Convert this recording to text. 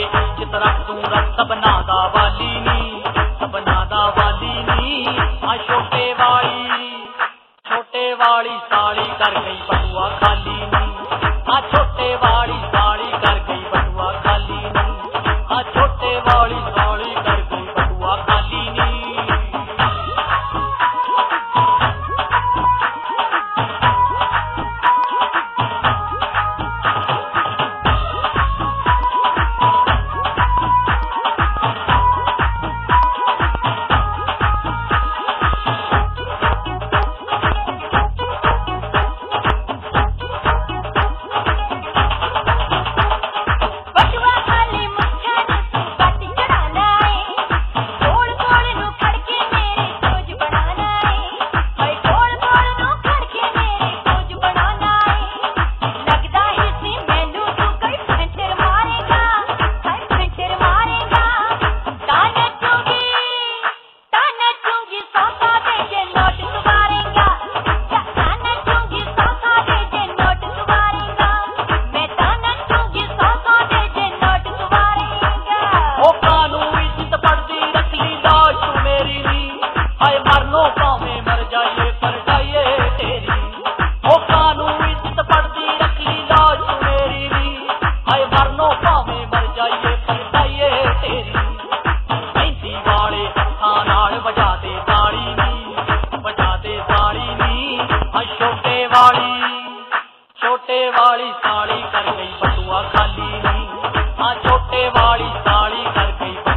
चितरा सूरत सबना दा वाली नी, सबना दा वाली नी। आ छोटे वाली साड़ी कर गई बटुआ खाली नी, आ छोटे वाली साड़ी कर गई बटुआ खाली नी, आ छोटे वाली साड़ी कर गई बटुआ खाली नी। छोटे वाली साड़ी कर गई बटुआ खाली नी, हाँ छोटे वाली साड़ी कर गई